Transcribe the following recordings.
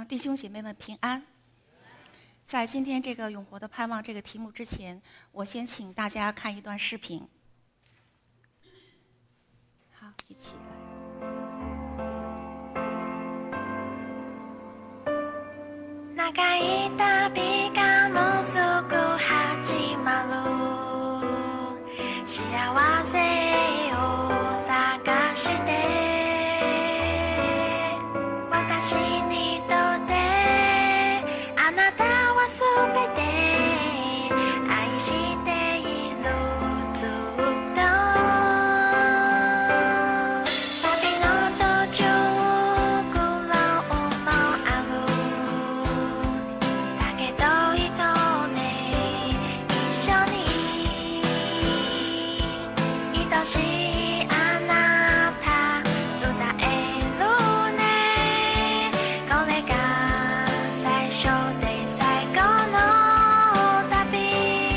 弟兄姐妹们平安。在今天这个永活的盼望这个题目之前，我先请大家看一段视频。好，一起来。 長い旅がもうすぐ始まる幸せを探して私にとってあなたは全て愛しているずっと旅の途中苦労もあるだけどいいとね一緒に愛しいあなた伝えるねこれが最初で最後の旅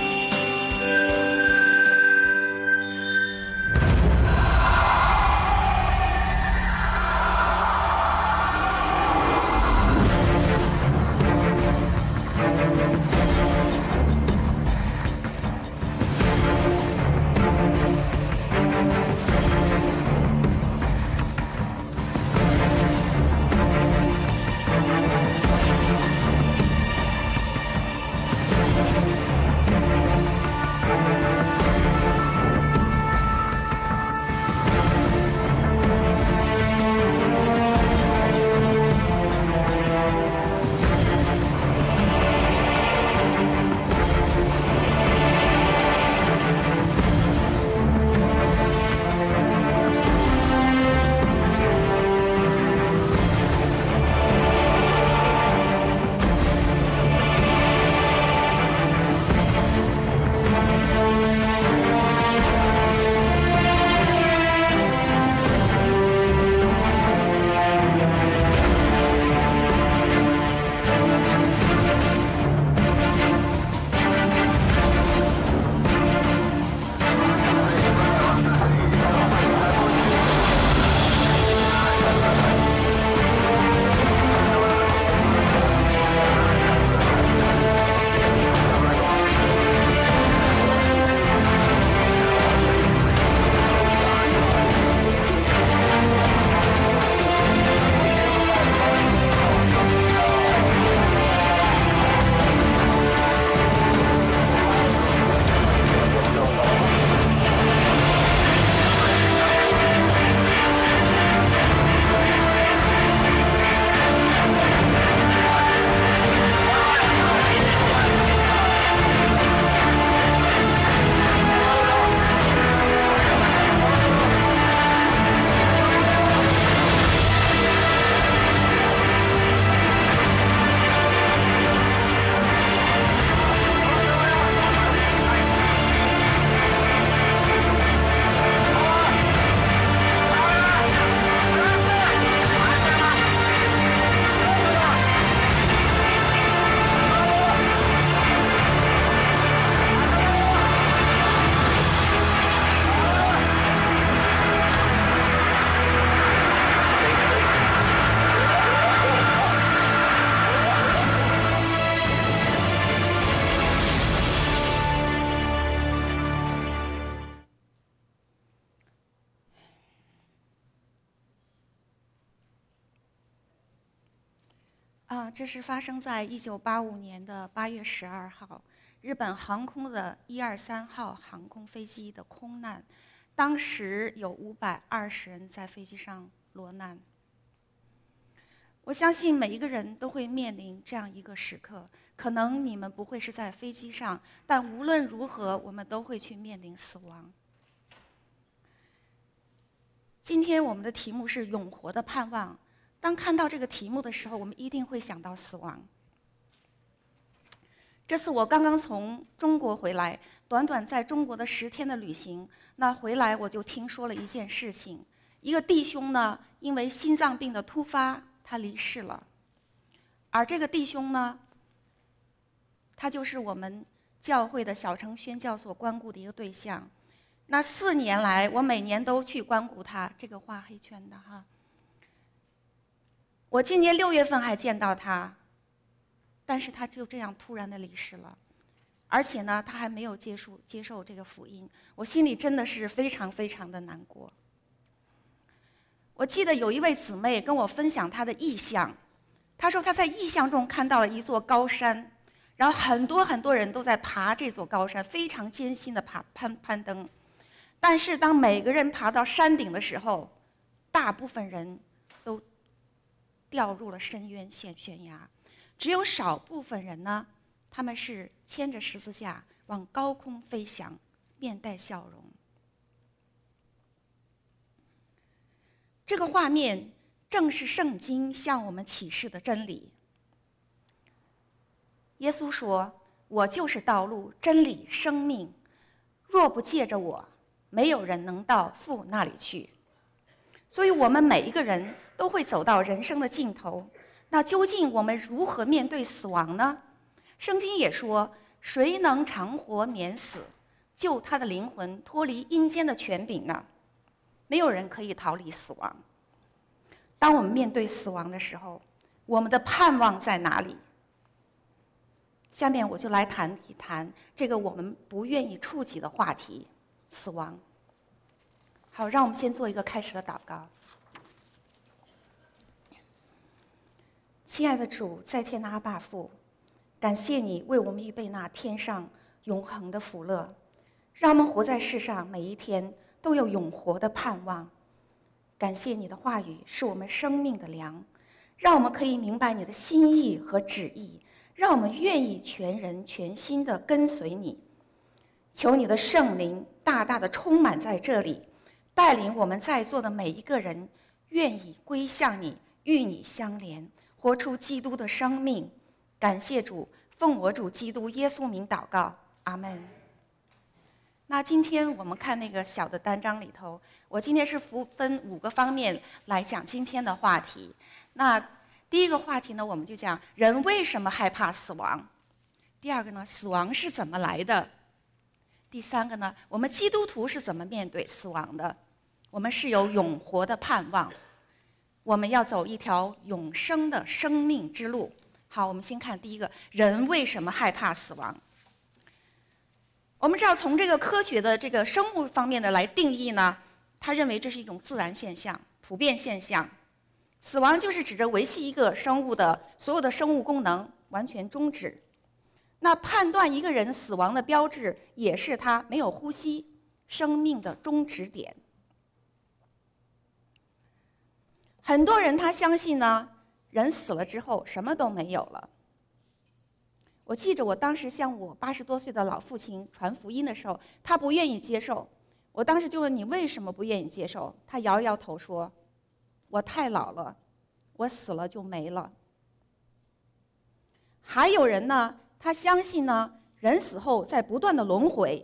这是发生在1985年的8月12号，日本航空的123号航空飞机的空难，当时有520人在飞机上落难。我相信每一个人都会面临这样一个时刻，可能你们不会是在飞机上，但无论如何，我们都会去面临死亡。今天我们的题目是永活的盼望。当看到这个题目的时候，我们一定会想到死亡。这次我刚刚从中国回来，短短在中国的10天的旅行，那回来我就听说了一件事情：一个弟兄呢，因为心脏病的突发，他离世了。而这个弟兄呢，他就是我们教会的小城宣教所关顾的一个对象。那4年来，我每年都去关顾他，这个画黑圈的哈。 我今年6月份还见到他，但是他就这样突然的离世了，而且呢，他还没有接受这个福音，我心里真的是非常非常的难过。我记得有一位姊妹跟我分享她的异象，她说她在异象中看到了一座高山，然后很多人都在爬这座高山，非常艰辛的攀登。但是当每个人爬到山顶的时候，大部分人都掉入了深渊悬崖，只有少部分人呢，他们是牵着十字架往高空飞翔，面带笑容。这个画面正是圣经向我们启示的真理。耶稣说：“我就是道路、真理、生命，若不借着我，没有人能到父那里去。”所以我们每一个人都会走到人生的尽头，那究竟我们如何面对死亡呢？圣经也说：“谁能长活免死，救他的灵魂脱离阴间的权柄呢？”没有人可以逃离死亡。当我们面对死亡的时候，我们的盼望在哪里？下面我就来谈一谈这个我们不愿意触及的话题——死亡。好，让我们先做一个开始的祷告。亲爱的主，在天的阿爸父，感谢你为我们预备那天上永恒的福乐，让我们活在世上每一天都有永活的盼望。感谢你的话语是我们生命的粮，让我们可以明白你的心意和旨意，让我们愿意全人全心地跟随你。求你的圣灵大大地充满在这里，带领我们在座的每一个人愿意归向你，与你相连，活出基督的生命。感谢主，奉我主基督耶稣名祷告，阿们。那今天我们看那个小的单章里头，我今天是分5个方面来讲今天的话题。那第一个话题呢，我们就讲人为什么害怕死亡；第二个呢，死亡是怎么来的；第三个呢，我们基督徒是怎么面对死亡的？我们是有永活的盼望，我们要走一条永生的生命之路。好，我们先看第一个，人为什么害怕死亡？我们知道，从这个科学的这个生物方面的来定义呢，他认为这是一种自然现象、普遍现象。死亡就是指着维系一个生物的所有的生物功能完全终止。那判断一个人死亡的标志，也是他没有呼吸，生命的终止点。很多人他相信呢，人死了之后什么都没有了。我记着我当时向我80多岁的老父亲传福音的时候，他不愿意接受。我当时就问你为什么不愿意接受？他摇摇头说：“我太老了，我死了就没了。”还有人呢，他相信呢，人死后在不断的轮回。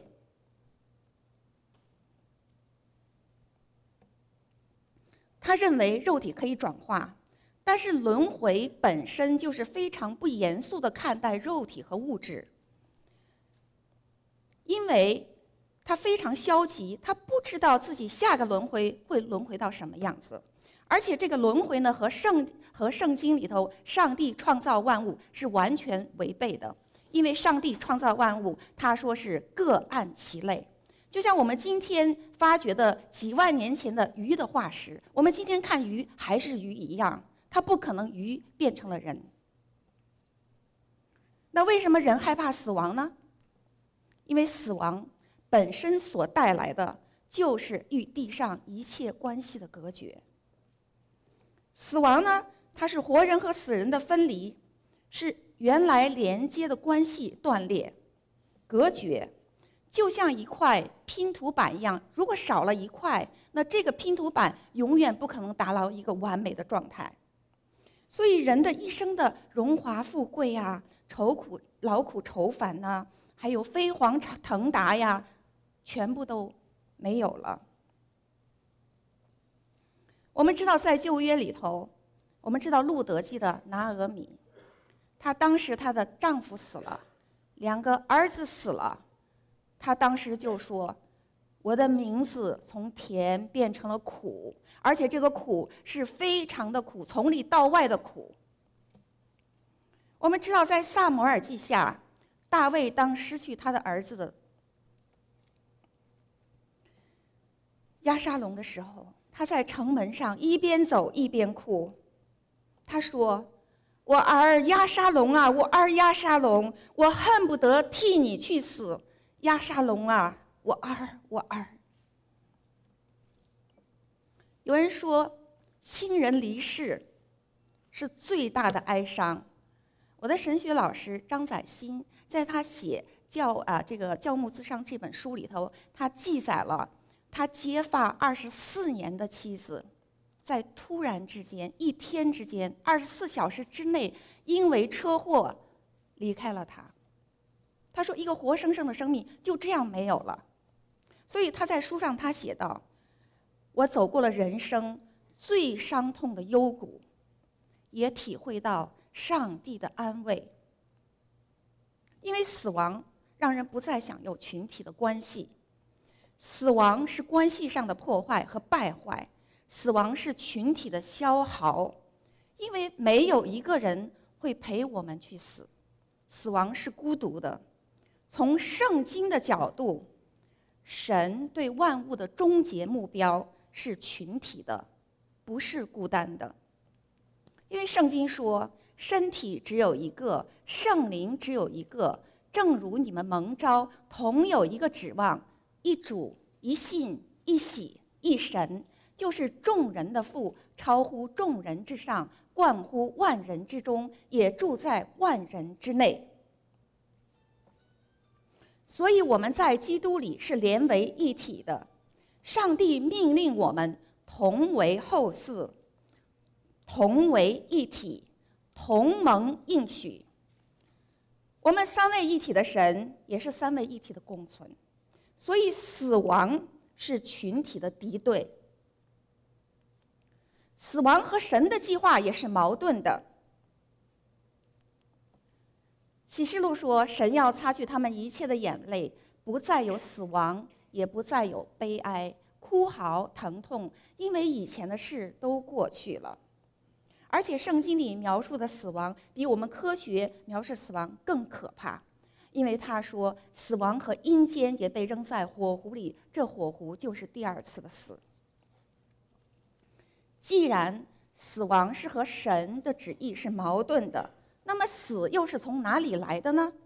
他认为肉体可以转化。但是轮回本身就是非常不严肃地看待肉体和物质，因为他非常消极，他不知道自己下个轮回会轮回到什么样子，而且这个轮回呢和圣经里头上帝创造万物是完全违背的，因为上帝创造万物，他说是各按其类。就像我们今天发掘的几万年前的鱼的化石，我们今天看鱼还是鱼一样。它不可能鱼变成了人。那为什么人害怕死亡呢？因为死亡本身所带来的就是与地上一切关系的隔绝。死亡呢，它是活人和死人的分离，是原来连接的关系断裂、隔绝，就像一块拼图板一样，如果少了一块，那这个拼图板永远不可能达到一个完美的状态。所以人的一生的荣华富贵呀、劳苦愁烦呐，还有飞黄腾达呀，全部都没有了。我们知道在旧约里头，我们知道路得记的拿俄米，她当时她的丈夫死了，2个儿子死了，她当时就说：“ 我的名字从甜变成了苦，而且这个苦是非常的苦，从里到外的苦。我们知道，在撒母耳记下，大卫当失去他的儿子押沙龙的时候，他在城门上一边走一边哭。他说：“我儿押沙龙啊，我儿押沙龙，我恨不得替你去死，押沙龙啊，我儿，我儿。”有人说，亲人离世是最大的哀伤。我的神学老师张载新在他写这个《教牧咨商》这本书里头，他记载了他结发24年的妻子，在突然之间，一天之间，24小时之内，因为车祸离开了他。他说，一个活生生的生命就这样没有了。所以他在书上他写道：“我走过了人生最伤痛的幽谷，也体会到上帝的安慰。因为死亡让人不再想有群体的关系，死亡是关系上的破坏和败坏，死亡是群体的消耗，因为没有一个人会陪我们去死，死亡是孤独的。从圣经的角度，神对万物的终结目标是群体的，不是孤单的。因为圣经说，身体只有一个，圣灵只有一个，正如你们蒙召，同有一个指望，一主，一信，一喜，一神，就是众人的父，超乎众人之上，贯乎万人之中，也住在万人之内。所以我们在基督里是连为一体的。上帝命令我们同为后嗣，同为一体，同蒙应许。我们三位一体的神也是三位一体的共存，所以死亡是群体的敌对。死亡和神的计划也是矛盾的。启示录说，神要擦去他们一切的眼泪，不再有死亡，也不再有悲哀、哭嚎、疼痛，因为以前的事都过去了。而且圣经里描述的死亡比我们科学描述死亡更可怕，因为他说死亡和阴间也被扔在火湖里，这火湖就是第二次的死。既然死亡是和神的旨意是矛盾的，那么死又是从哪里来的呢？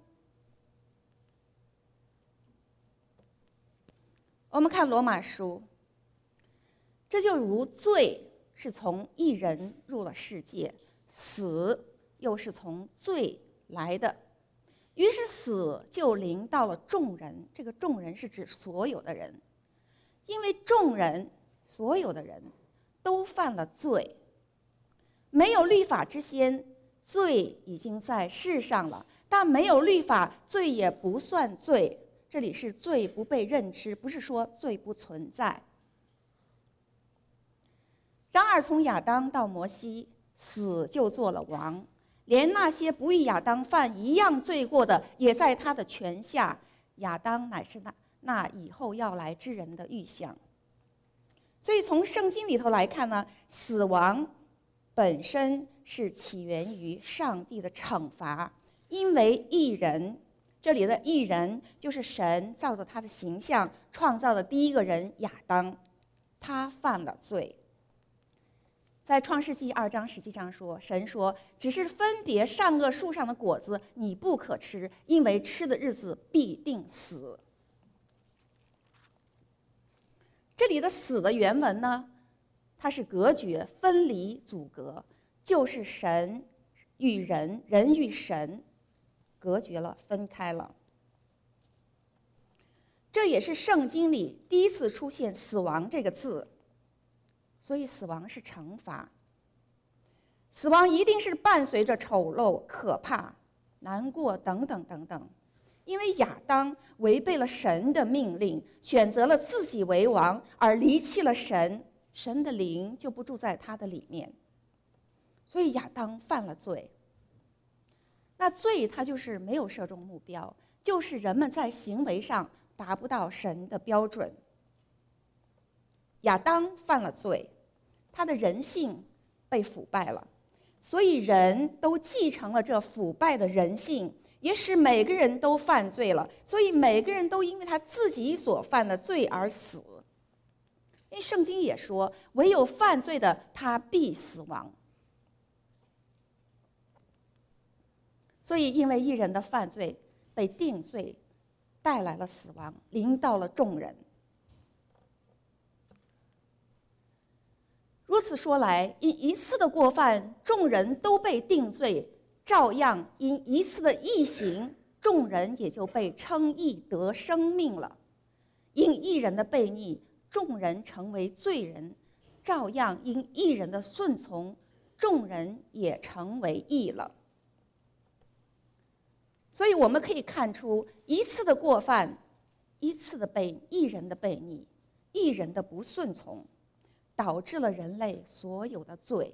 我们看罗马书，这就如罪是从一人入了世界，死又是从罪来的，于是死就临到了众人。这个众人是指所有的人，因为众人所有的人都犯了罪。没有律法之先，罪已经在世上了，但没有律法，罪也不算罪。这里是罪不被认知，不是说罪不存在。然而从亚当到摩西，死就做了王，连那些不与亚当犯一样罪过的，也在他的权下。亚当乃是那以后要来之人的预象。所以从圣经里头来看呢，死亡本身是起源于上帝的惩罚，因为义人，这里的义人就是神照着他的形象创造的第一个人亚当，他犯了罪。在创世纪2章17章说，神说，只是分别善恶树上的果子你不可吃，因为吃的日子必定死。这里的死的原文呢，它是隔绝、分离、阻隔，就是神与人，人与神隔绝了，分开了。这也是圣经里第一次出现死亡这个字，所以死亡是惩罚。死亡一定是伴随着丑陋、可怕、难过等等等等，因为亚当违背了神的命令，选择了自己为王，而离弃了神，神的灵就不住在他的里面，所以亚当犯了罪。那罪它就是没有射中目标，就是人们在行为上达不到神的标准。 亚当犯了罪，他的人性被腐败了，所以人都继承了这腐败的人性，也使每个人都犯罪了，所以每个人都因为他自己所犯的罪而死。因为圣经也说，唯有犯罪的他必死亡。所以因为一人的犯罪被定罪，带来了死亡，临到了众人。如此说来，因一次的过犯，众人都被定罪；照样因一次的义行，众人也就被称义得生命了。因一人的悖逆，众人成为罪人；照样因一人的顺从，众人也成为义了。所以我们可以看出，一次的过犯，一人的悖逆，一人的不顺从，导致了人类所有的罪。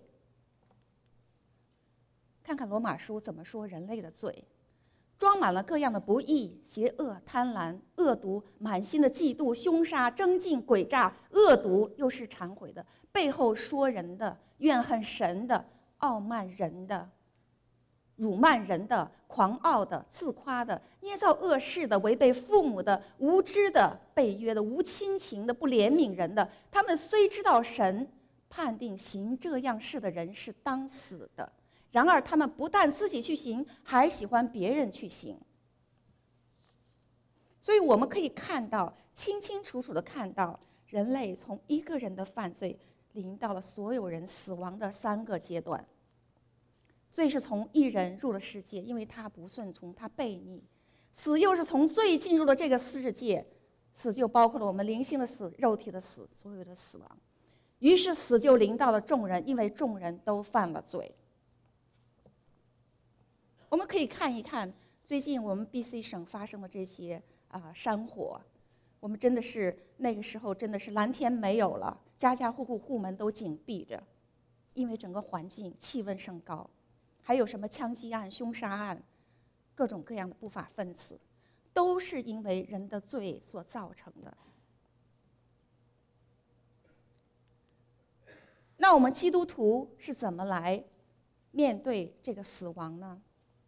看看罗马书怎么说人类的罪：装满了各样的不义、邪恶、贪婪、恶毒，满心的嫉妒、凶杀、争竞、诡诈、恶毒，又是忏悔的，背后说人的，怨恨神的，傲慢人的，辱骂人的，狂傲的，自夸的，捏造恶事的，违背父母的，无知的，背约的，无亲情的，不怜悯人的。他们虽知道神判定行这样事的人是当死的，然而他们不但自己去行，还喜欢别人去行。所以我们可以看到，清清楚楚地看到，人类从一个人的犯罪临到了所有人死亡的3个阶段。罪是从一人入了世界，因为他不顺从，他悖逆；死又是从罪进入了这个世界，死就包括了我们灵性的死、肉体的死，所有的死亡。于是死就临到了众人，因为众人都犯了罪。我们可以看一看最近我们 BC 省发生的这些山火，我们真的是那个时候真的是蓝天没有了，家家户户户门都紧闭着，因为整个环境气温升高。还有什么枪击案、凶杀案，各种各样的不法分子，都是因为人的罪所造成的。那我们基督徒是怎么来面对这个死亡呢？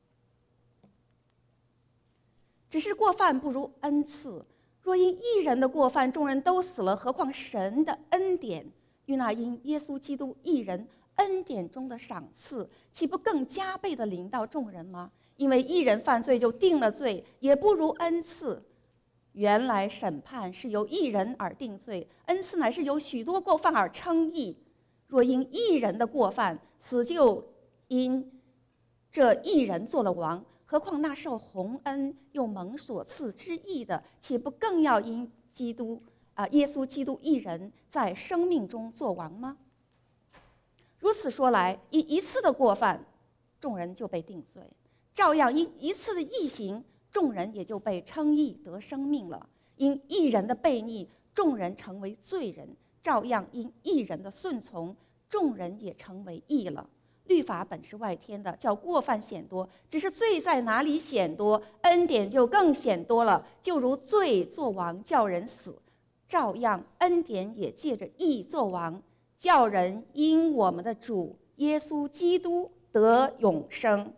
只是过犯不如恩赐，若因一人的过犯，众人都死了，何况神的恩典与那因耶稣基督一人恩典中的赏赐，岂不更加倍的临到众人吗？因为一人犯罪就定了罪，也不如恩赐。原来审判是由一人而定罪，恩赐乃是由许多过犯而称义。若因一人的过犯，死就因这一人做了王，何况那受洪恩又蒙所赐之义的，岂不更要因耶稣基督一人在生命中做王吗？如此说来，因一次的过犯，众人就被定罪；照样因一次的义行，众人也就被称义得生命了。因一人的悖逆，众人成为罪人；照样因一人的顺从，众人也成为义了。律法本是外添的，叫过犯显多；只是罪在哪里显多，恩典就更显多了。就如罪作王叫人死，照样恩典也借着义作王，叫人因我们的主耶稣基督得永生。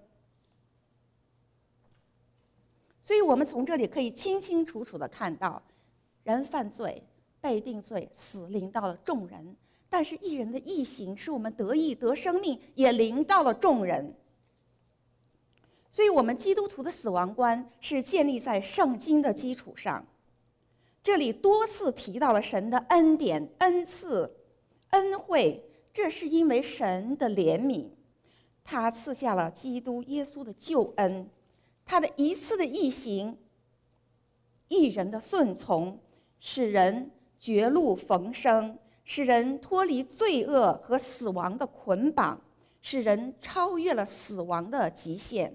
所以我们从这里可以清清楚楚地看到，人犯罪被定罪，死临到了众人，但是一人的义行使我们得义得生命，也临到了众人。所以我们基督徒的死亡观是建立在圣经的基础上。这里多次提到了神的恩典、恩赐、恩惠，这是因为神的怜悯，他赐下了基督耶稣的救恩，他的一次的义行，一人的顺从，使人绝路逢生，使人脱离罪恶和死亡的捆绑，使人超越了死亡的极限。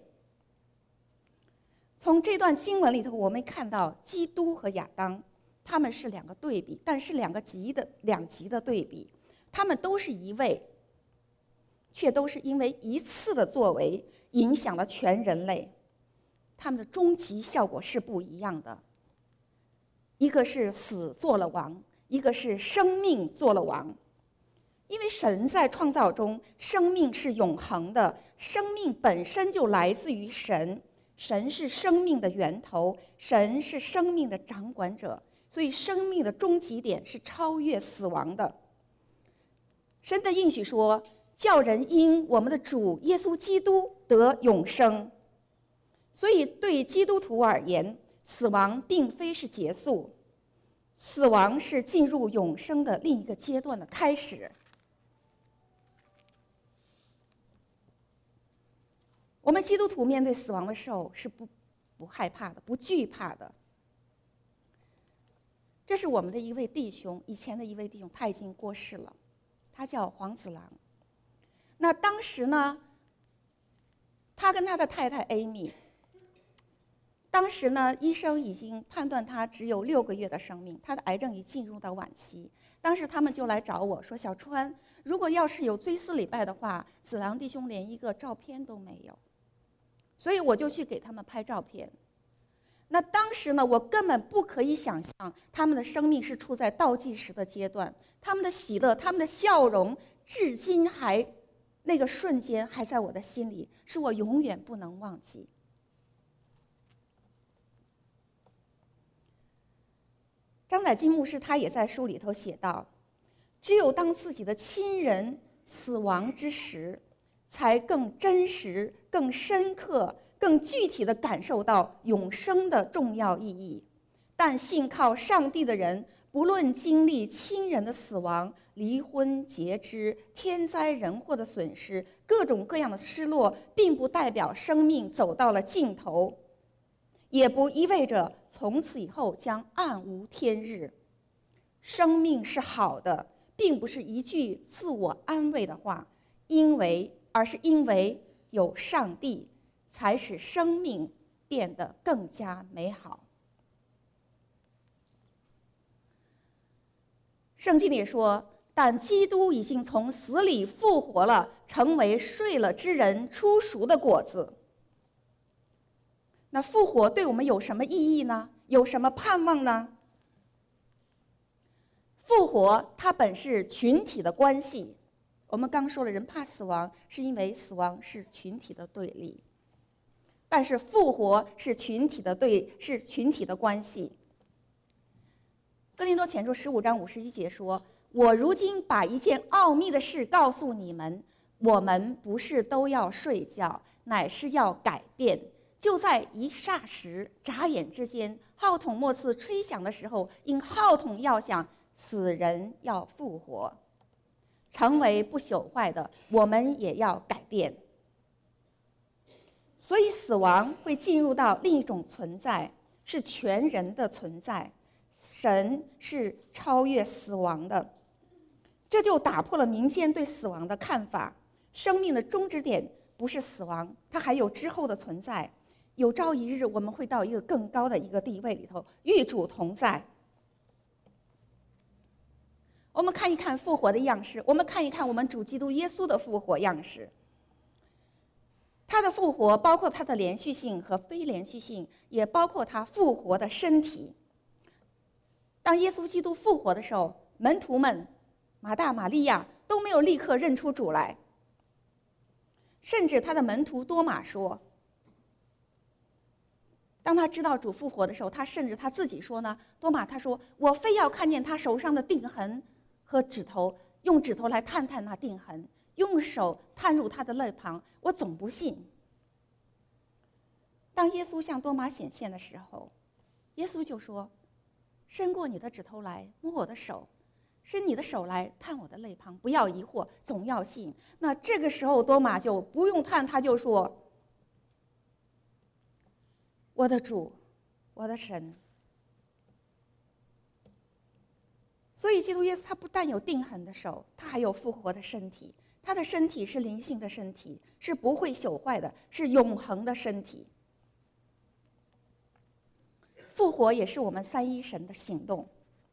从这段经文里头，我们看到基督和亚当，他们是两个对比，但是两极的对比。他们都是一位，却都是因为一次的作为影响了全人类。他们的终极效果是不一样的。一个是死做了王， 一个是生命做了王。因为神在创造中，生命是永恒的，生命本身就来自于神，神是生命的源头，神是生命的掌管者，所以生命的终极点是超越死亡的。神的应许说，叫人因我们的主耶稣基督得永生。所以对基督徒而言，死亡并非是结束，死亡是进入永生的另一个阶段的开始。我们基督徒面对死亡的时候是不害怕的，不惧怕的。这是我们的一位弟兄，以前的一位弟兄，他已经过世了，他叫黄子郎。那当时呢，他跟他的太太 Amy， 当时呢，医生已经判断他只有6个月的生命，他的癌症已进入到晚期。当时他们就来找我说：“小川，如果要是有追思礼拜的话，子郎弟兄连一个照片都没有。”所以我就去给他们拍照片。那当时呢，我根本不可以想象他们的生命是处在倒计时的阶段，他们的喜乐，他们的笑容，至今还那个瞬间还在我的心里，是我永远不能忘记。张载金牧师他也在书里头写道，只有当自己的亲人死亡之时，才更真实、更深刻、更具体地感受到永生的重要意义。但信靠上帝的人，不论经历亲人的死亡、离婚、截肢、天灾人祸的损失、各种各样的失落，并不代表生命走到了尽头，也不意味着从此以后将暗无天日。生命是好的，并不是一句自我安慰的话，而是因为有上帝，才使生命变得更加美好。圣经里说，但基督已经从死里复活了，成为睡了之人初熟的果子。那复活对我们有什么意义呢？有什么盼望呢？复活它本是群体的关系。我们刚说了，人怕死亡，是因为死亡是群体的对立。但是复活是群体的关系。哥林多前书15章51节说：“我如今把一件奥秘的事告诉你们，我们不是都要睡觉，乃是要改变。就在一霎时、眨眼之间，号筒末次吹响的时候，因号筒要响，死人要复活。成为不朽坏的，我们也要改变。”所以死亡会进入到另一种存在，是全人的存在。神是超越死亡的，这就打破了民间对死亡的看法。生命的终止点不是死亡，它还有之后的存在。有朝一日，我们会到一个更高的一个地位里头，与主同在。我们看一看复活的样式，我们看一看我们主基督耶稣的复活样式。他的复活包括他的连续性和非连续性，也包括他复活的身体。当耶稣基督复活的时候，门徒们马大、玛利亚都没有立刻认出主来，甚至他的门徒多马说，当他知道主复活的时候，他甚至他自己说呢，多马他说：“我非要看见他手上的钉痕和指头，用指头来探探那钉痕，用手探入他的肋旁，我总不信。”当耶稣向多马显现的时候，耶稣就说：“伸过你的指头来摸我的手，伸你的手来探我的肋旁，不要疑惑，总要信。”那这个时候多马就不用探，他就说：“我的主，我的神。”所以基督耶稣他不但有钉痕的手，他还有复活的身体。他的身体是灵性的身体，是不会朽坏的，是永恒的身体。复活也是我们三一神的行动。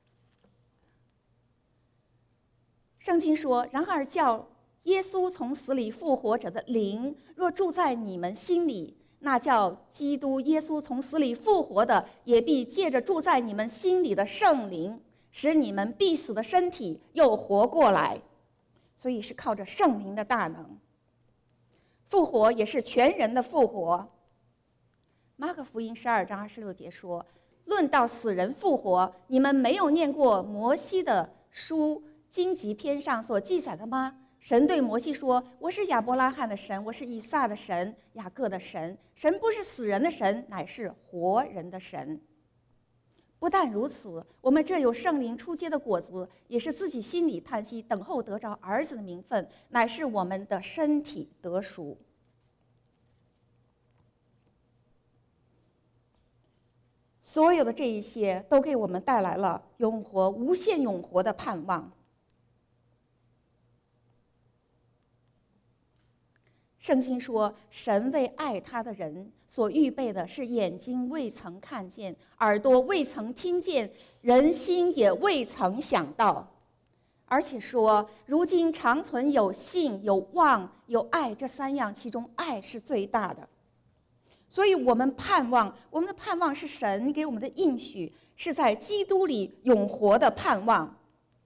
圣经说：“然而叫耶稣从死里复活者的灵，若住在你们心里，那叫基督耶稣从死里复活的，也必借着住在你们心里的圣灵， 使你们必死的身体又活过来。所以是靠着圣灵的大能。复活也是全人的复活。马可福音12章26节说：论到死人复活，你们没有念过摩西的书荆棘篇上所记载的吗？神对摩西说：我是亚伯拉罕的神，我是以撒的神，雅各的神。神不是死人的神，乃是活人的神。不但如此，我们这有圣灵初结的果子，也是自己心里叹息，等候得着儿子的名分，乃是我们的身体得赎。所有的这一些都给我们带来了永活、无限永活的盼望。圣经说，神为爱他的人所预备的是眼睛未曾看见，耳朵未曾听见，人心也未曾想到。而且说，如今长存有信、有望、有爱这三样，其中爱是最大的。所以我们盼望，我们的盼望是神给我们的应许，是在基督里永活的盼望。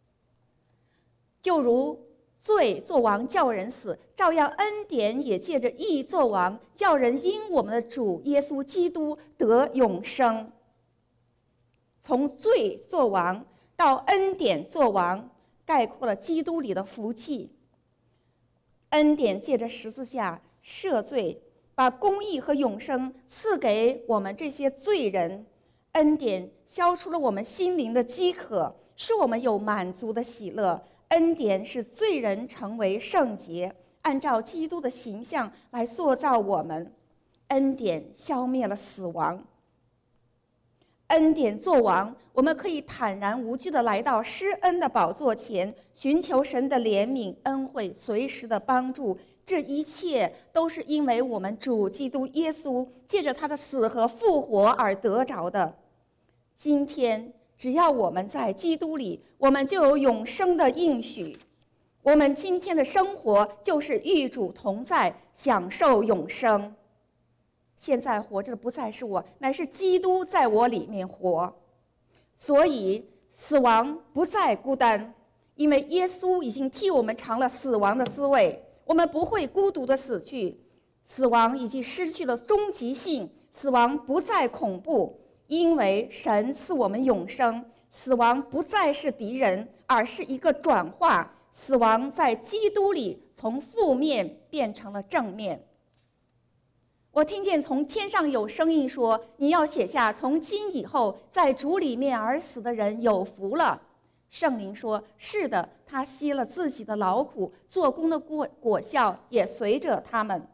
就如罪作王叫人死，照样恩典也借着义作王，叫人因我们的主耶稣基督得永生。从罪作王到恩典作王，概括了基督里的福气。恩典借着十字架赦罪，把公义和永生赐给我们这些罪人。恩典消除了我们心灵的饥渴，使我们有满足的喜乐。恩典使罪人成为圣洁，按照基督的形象来塑造我们。恩典消灭了死亡。恩典作王，我们可以坦然无惧地来到施恩的宝座前，寻求神的怜悯恩惠，随时的帮助。这一切都是因为我们主基督耶稣借着他的死和复活而得着的。今天只要我们在基督里，我们就有永生的应许。我们今天的生活就是与主同在，享受永生。现在活着的不再是我，乃是基督在我里面活。所以死亡不再孤单，因为耶稣已经替我们尝了死亡的滋味，我们不会孤独的死去。死亡已经失去了终极性，死亡不再恐怖，因为神赐我们永生。死亡不再是敌人，而是一个转化。死亡在基督里从负面变成了正面。我听见从天上有声音说：你要写下，从今以后在主里面而死的人有福了。圣灵说：是的，他吸了自己的劳苦，做工的果效也随着他们。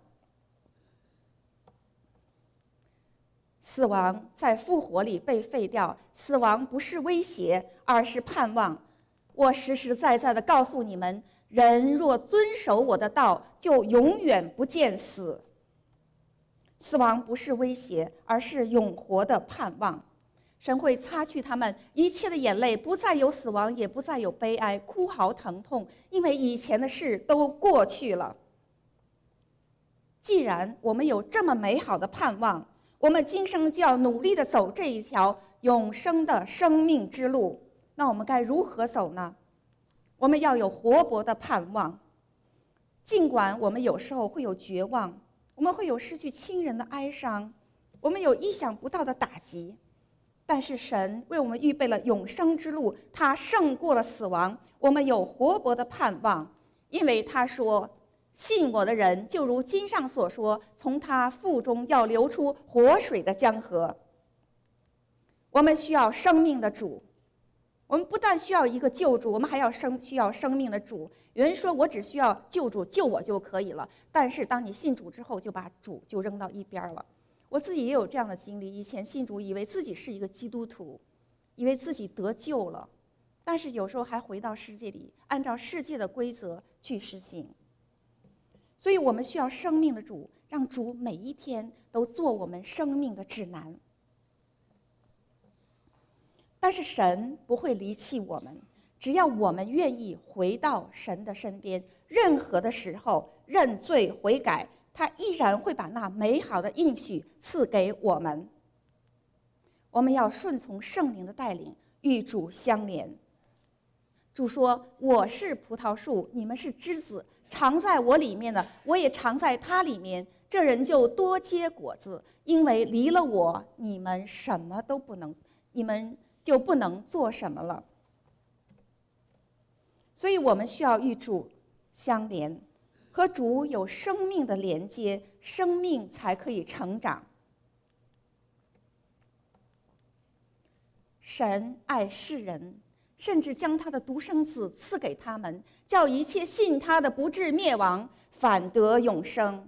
死亡在复活里被废掉，死亡不是威胁，而是盼望。我实实在在地告诉你们，人若遵守我的道，就永远不见死。死亡不是威胁，而是永活的盼望。神会擦去他们一切的眼泪，不再有死亡，也不再有悲哀、哭嚎、疼痛，因为以前的事都过去了。既然我们有这么美好的盼望，我们今生就要努力地走这一条永生的生命之路。那我们该如何走呢？我们要有活泼的盼望。尽管我们有时候会有绝望，我们会有失去亲人的哀伤，我们有意想不到的打击，但是神为我们预备了永生之路，他胜过了死亡。我们有活泼的盼望，因为他说：信我的人就如经上所说，从他腹中要流出活水的江河。我们需要生命的主，我们不但需要一个救主，我们还要需要生命的主。有人说我只需要救主救我就可以了，但是当你信主之后，就把主就扔到一边了。我自己也有这样的经历，以前信主以为自己是一个基督徒，以为自己得救了，但是有时候还回到世界里，按照世界的规则去实行。所以我们需要生命的主，让主每一天都做我们生命的指南。但是神不会离弃我们，只要我们愿意回到神的身边，任何的时候认罪悔改，他依然会把那美好的应许赐给我们。我们要顺从圣灵的带领，与主相连。 主说：“我是葡萄树，你们是枝子，常在我里面的，我也常在他里面。这人就多结果子，因为离了我，你们什么都不能，你们就不能做什么了。”所以我们需要与主相连，和主有生命的连接，生命才可以成长。神爱世人，甚至将他的独生子赐给他们，叫一切信他的不至灭亡，反得永生。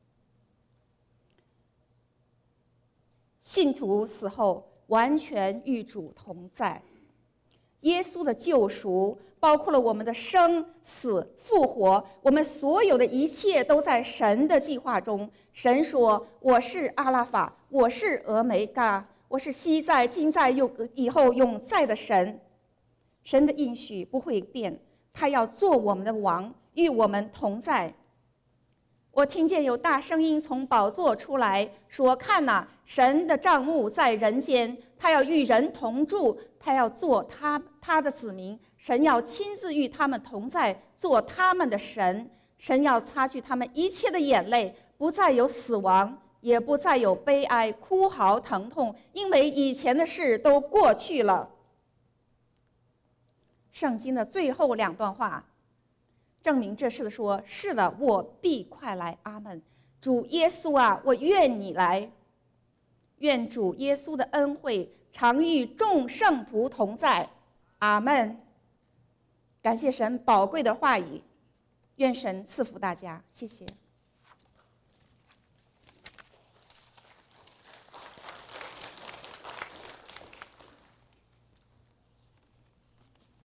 信徒死后完全与主同在。耶稣的救赎包括了我们的生死复活，我们所有的一切都在神的计划中。神说：“我是阿拉法，我是俄梅嘎，我是昔在、今在、以后永在的神。”神的应许不会变，他要做我们的王，与我们同在。我听见有大声音从宝座出来说：“看哪，神的帐幕在人间，他要与人同住，他要做他的子民，神要亲自与他们同在，做他们的神。神要擦去他们一切的眼泪，不再有死亡，也不再有悲哀、哭嚎、疼痛，因为以前的事都过去了。”圣经的最后2段话证明这事的说：“是的，我必快来。阿们。主耶稣啊，我愿你来。愿主耶稣的恩惠常与众圣徒同在。阿们。”感谢神宝贵的话语，愿神赐福大家，谢谢。